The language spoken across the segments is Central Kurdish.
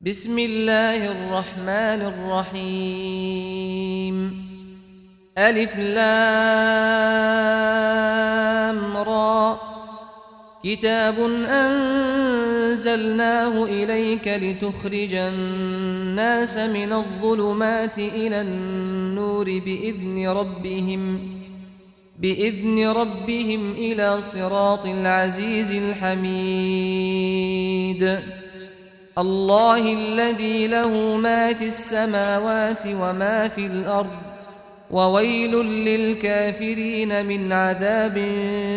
بسم الله الرحمن الرحيم ألف لام را كتاب أنزلناه إليك لتخرج الناس من الظلمات إلى النور بإذن ربهم إلى صراط العزيز الحميد الله الذي له ما في السماوات وما في الأرض وويل للكافرين من عذاب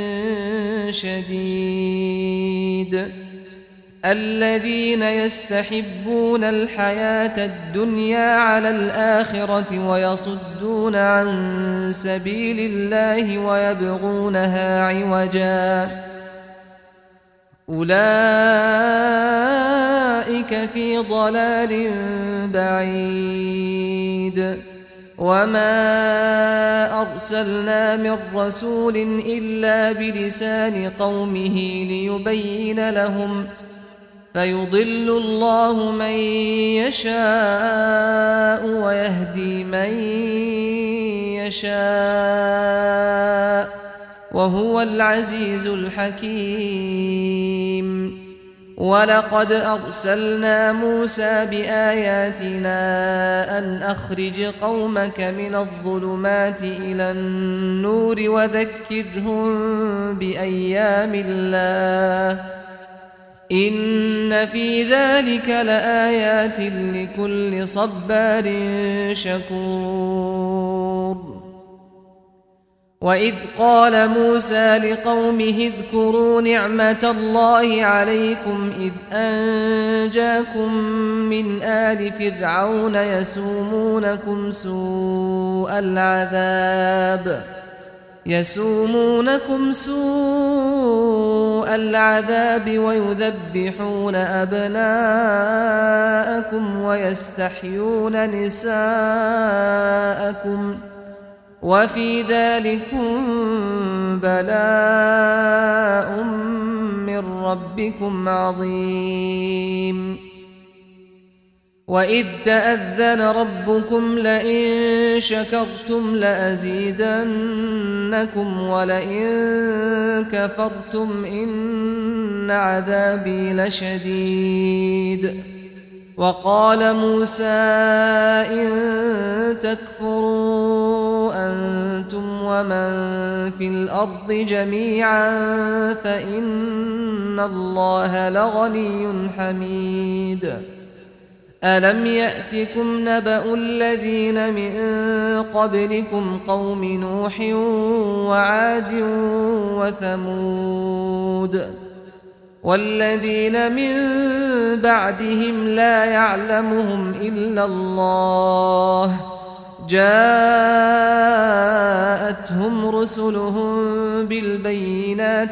شديد الذين يستحبون الحياة الدنيا على الآخرة ويصدون عن سبيل الله ويبغونها عوجا أولئك في ضلال بعيد وما أرسلنا من رسول إلا بلسان قومه ليبين لهم فيضل الله من يشاء ويهدي من يشاء وهو العزيز الحكيم ولقد أرسلنا موسى بآياتنا أن أخرج قومك من الظلمات إلى النور وذكرهم بأيام الله إن في ذلك لآيات لكل صبار شكور وإذ قال موسى لقومه اذكروا نعمة الله عليكم إذ أنجاكم من آل فرعون يسومونكم سوء العذاب ويذبحون أبناءكم ويستحيون نساءكم وفي ذلكم بلاء من ربكم عظيم وإذ تأذن ربكم لئن شكرتم لأزيدنكم ولئن كفرتم إن عذابي لشديد وقال موسى إن تكفروا أنتم ومن في الأرض جميعا فإن الله لغني حميد ألم يأتكم نبأ الذين من قبلكم قوم نوح وعاد وثمود والذين من بعدهم لا يعلمهم إلا الله جاءتهم رسلهم بالبينات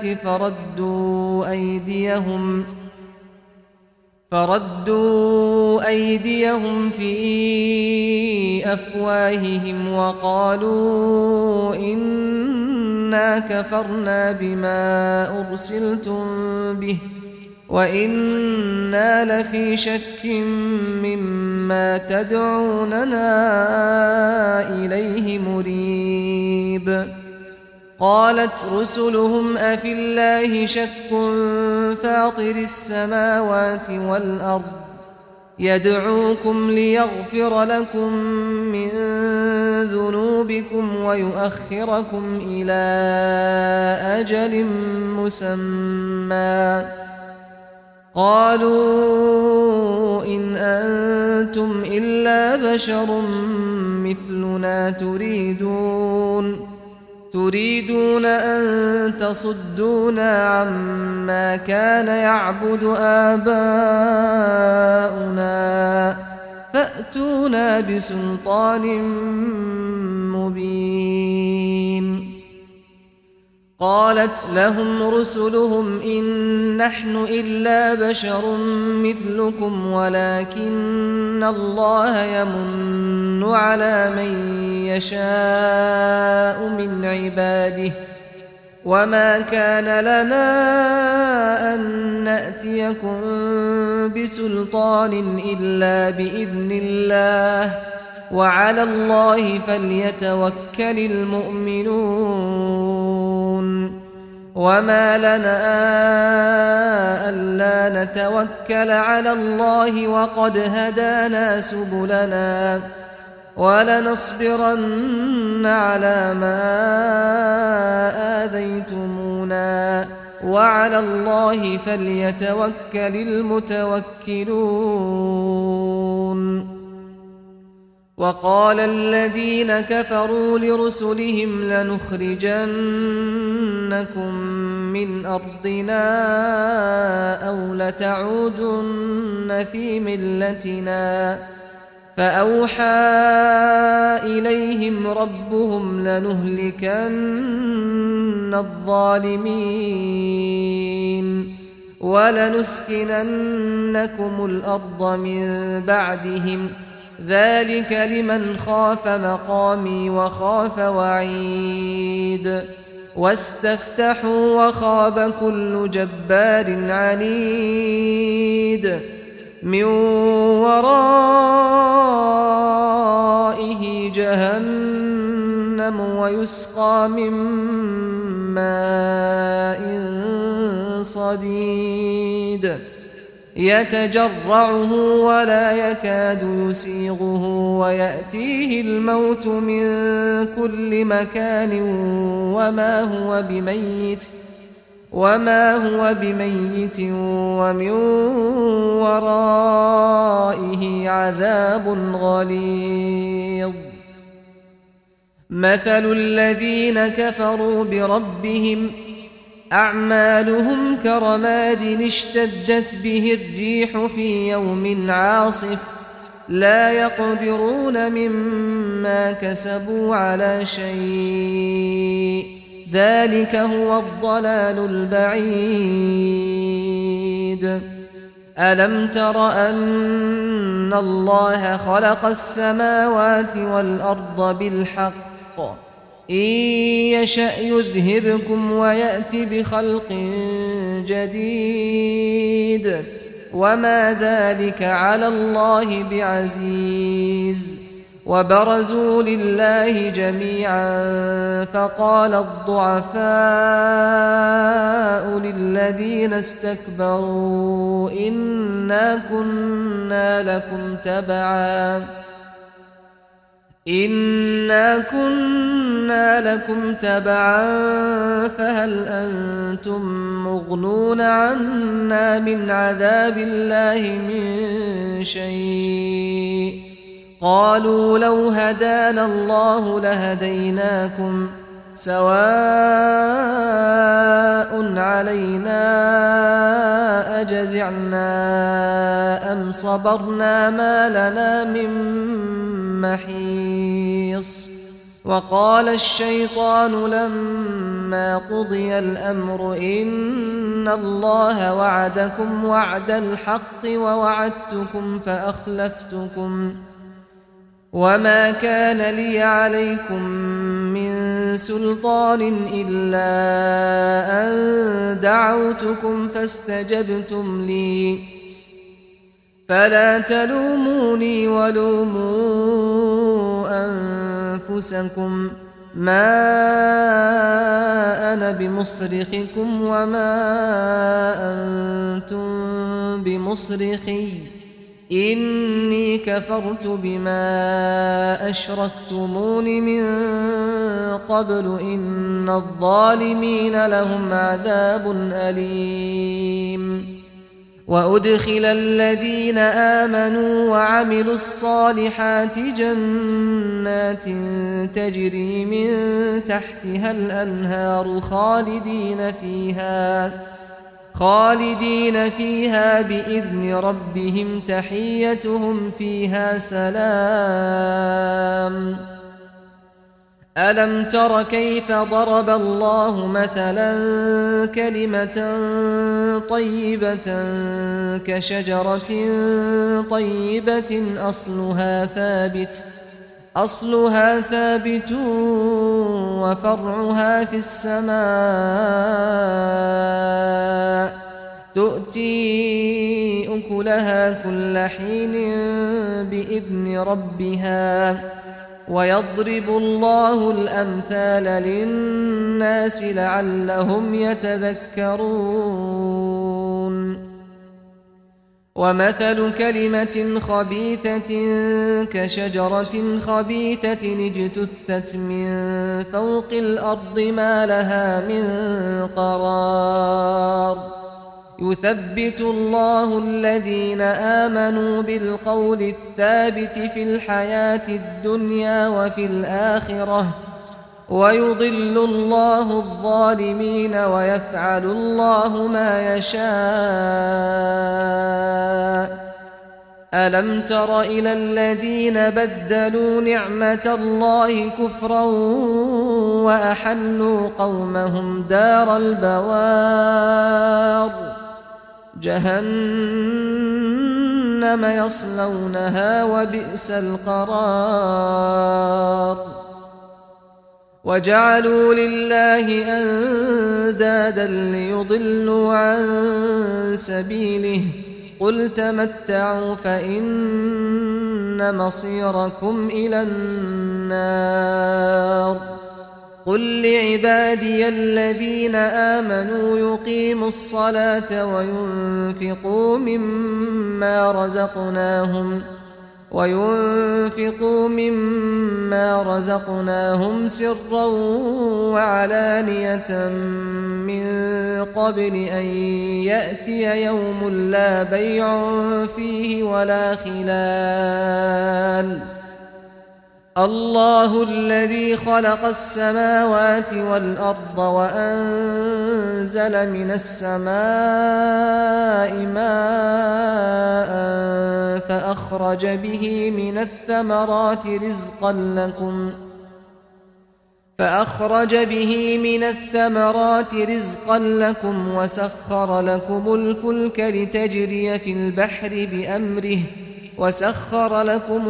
فردوا أيديهم في أفواههم وقالوا إنا كفرنا بما أرسلتم به وإنا لفي شك مما تدعوننا إليه مريب قالت رسلهم أفي الله شك فاطر السماوات والأرض يدعوكم ليغفر لكم من ذنوبكم ويؤخركم إلى أجل مسمى قالوا إن أنتم إلا بشر مثلنا تريدون أن تصدونا عما كان يعبد آباؤنا فأتونا بسلطان مبين قالت لهم رسلهم إن نحن إلا بشر مثلكم ولكن الله يمن على من يشاء من عباده وما كان لنا أن نأتيكم بسلطان إلا بإذن الله وعلى الله فليتوكل المؤمنون وما لنا ألا نتوكل على الله وقد هدانا سبلنا ولنصبرن على ما آذيتمونا وعلى الله فليتوكل المتوكلون وقال الذين كفروا لرسلهم لنخرجنكم من أرضنا أو لتعودن في ملتنا فأوحى إليهم ربهم لنهلكن الظالمين ولنسكننكم الأرض من بعدهم ذلك لمن خاف مقامي وخاف وعيد واستفتحوا وخاب كل جبار عنيد من ورائه جهنم ويسقى من ماء صديد يتجرعه ولا يكاد يسيغه ويأتيه الموت من كل مكان وما هو بميت ومن ورائه عذاب غليظ مثل الذين كفروا بربهم أعمالهم كرماد اشتدت به الريح في يوم عاصف لا يقدرون مما كسبوا على شيء ذلك هو الضلال البعيد ألم تر أن الله خلق السماوات والأرض بالحق إن يشأ يذهبكم ويأت بخلق جديد وما ذلك على الله بعزيز وبرزوا لله جميعا فقال الضعفاء للذين استكبروا إنا كنا لكم تبعا فهل أنتم مغنون عنا من عذاب الله من شيء قالوا لو هدانا الله لهديناكم سواء علينا أجزعنا أم صبرنا ما لنا من محيص وقال الشيطان لما قضي الأمر إن الله وعدكم وعد الحق ووعدتكم فأخلفتكم وما كان لي عليكم من سلطان إلا أن دعوتكم فاستجبتم لي فلا تلوموني ولوموا أنفسكم ما أنا بمصرخكم وما أنتم بمصرخي إني كفرت بما أشركتمون من قبل إن الظالمين لهم عذاب أليم وأدخل الذين آمنوا وعملوا الصالحات جنات تجري من تحتها الأنهار خالدين فيها بإذن ربهم تحيتهم فيها سلام ألم تر كيف ضرب الله مثلا كلمة طيبة كشجرة طيبة أصلها ثابت وفرعها في السماء تؤتي أكلها كل حين بإذن ربها ويضرب الله الأمثال للناس لعلهم يتذكرون ومثل كلمة خبيثة كشجرة خبيثة اجتثت من فوق الأرض ما لها من قرار يثبت الله الذين آمنوا بالقول الثابت في الحياة الدنيا وفي الآخرة ويضل الله الظالمين ويفعل الله ما يشاء ألم تر إلى الذين بدلوا نعمة الله كفرا وأحلوا قومهم دار البوار جهنم يصلونها وبئس القرار وجعلوا لله أندادا ليضلوا عن سبيله قل تمتعوا فإن مصيركم إلى النار قل لعبادي الذين آمنوا يقيموا الصلاة وينفقوا مما رزقناهم سرا وعلانية من قبل أن يأتي يوم لا بيع فيه ولا خلال الله الذي خلق السماوات والأرض وأنزل من السماء ماء فأخرج به من الثمرات رزقا لكم وسخر لكم الفلك لتجري في البحر بأمره وسخر لكم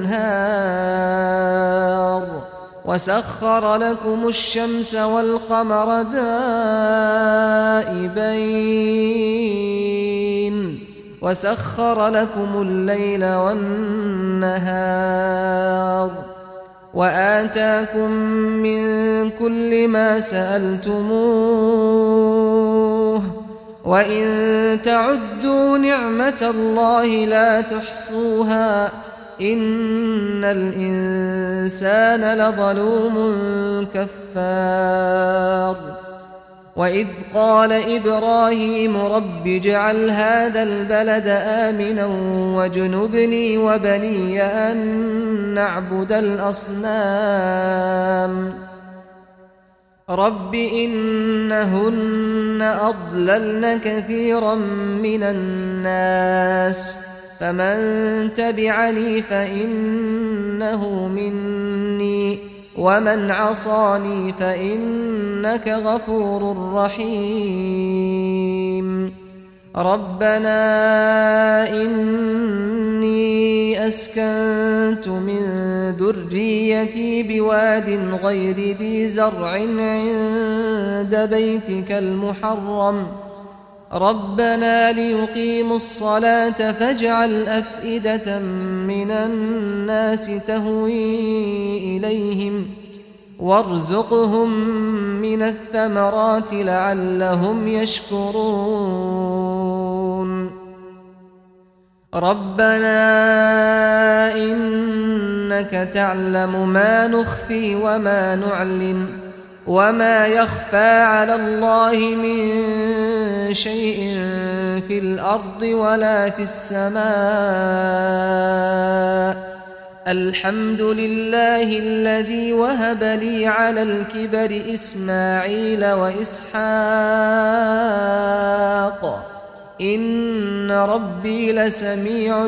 الأنهار وسخر لكم الشمس والقمر دائبين وسخر لكم الليل والنهار وآتاكم من كل ما سألتموه وإن تعدوا نعمة الله لا تحصوها إن الإنسان لظلوم كفار وإذ قال إبراهيم رب اجعل هذا البلد آمنا واجنبني وبني أن نعبد الأصنام رب إنهن أضللن كثيرا من الناس فمن تبعني فإنه مني ومن عصاني فإنك غفور رحيم ربنا إني أسكنت من ذريتي بواد غير ذي زرع عند بيتك المحرم ربنا ليقيموا الصلاة فاجعل أفئدة من الناس تهوي إليهم وارزقهم من الثمرات لعلهم يشكرون ربنا إنك تعلم ما نخفي وما نعلن وما يخفى على الله من شيء في الأرض ولا في السماء الحمد لله الذي وهب لي على الكبر إسماعيل وإسحاق إن ربي لسميع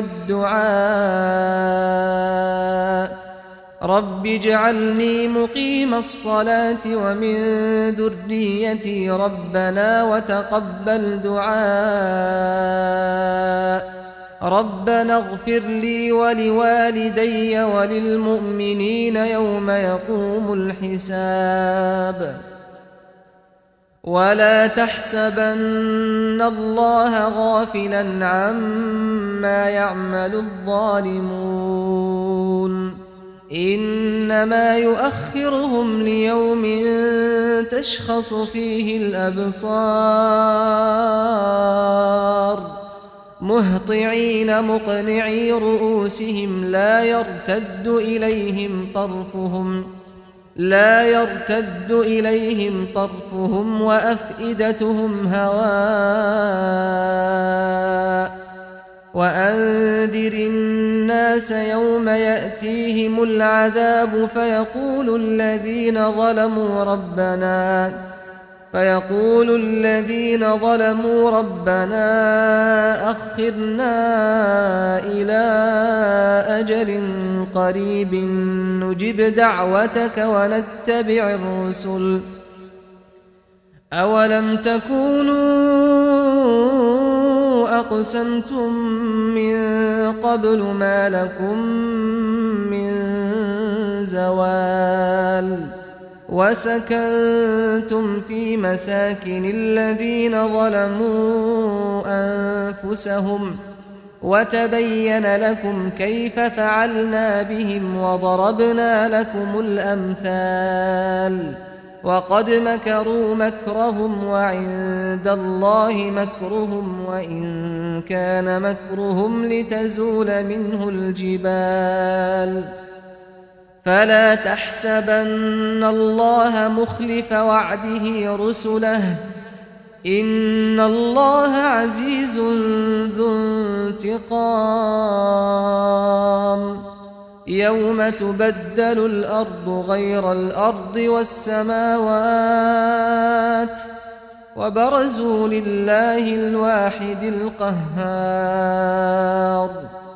الدعاء رب اجعلني مقيم الصلاة ومن ذريتي ربنا وتقبل دعاء ربنا اغفر لي ولوالدي وللمؤمنين يوم يقوم الحساب ولا تحسبن الله غافلا عما يعمل الظالمون إنما يؤخرهم ليوم تشخص فيه الأبصار مهطعين مقنعي رؤوسهم لا يرتد إليهم طرفهم وأفئدتهم هواء وأنذر الناس يوم يأتيهم العذاب فيقول الذين ظلموا ربنا أخرنا إلى أجل قريب نجب دعوتك ونتبع الرسل أولم تكونوا أقسمتم من قبل ما لكم من زوال وسكنتم في مساكن الذين ظلموا أنفسهم وتبين لكم كيف فعلنا بهم وضربنا لكم الأمثال وقد مكروا مكرهم وعند الله مكرهم وإن كان مكرهم لتزول منه الجبال فلا تحسبن الله مخلف وعده رسله إن الله عزيز ذو انتقام يوم تبدل الأرض غير الأرض والسماوات وبرزوا لله الواحد القهار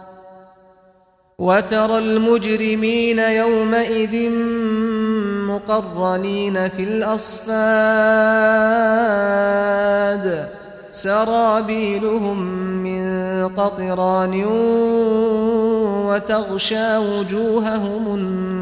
وترى المجرمين يومئذ مقرنين في الأصفاد سرابيلهم من قطران وتغشى وجوههم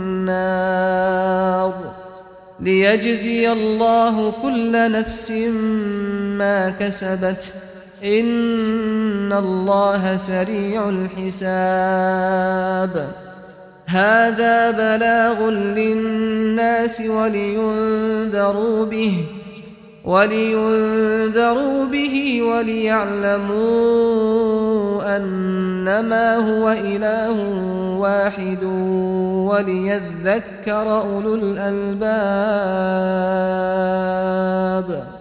النار ليجزي الله كل نفس ما كسبت إن الله سريع الحساب هذا بلاغ للناس ولينذروا به وليعلموا أنما هو إله واحد وليذكر أولو الألباب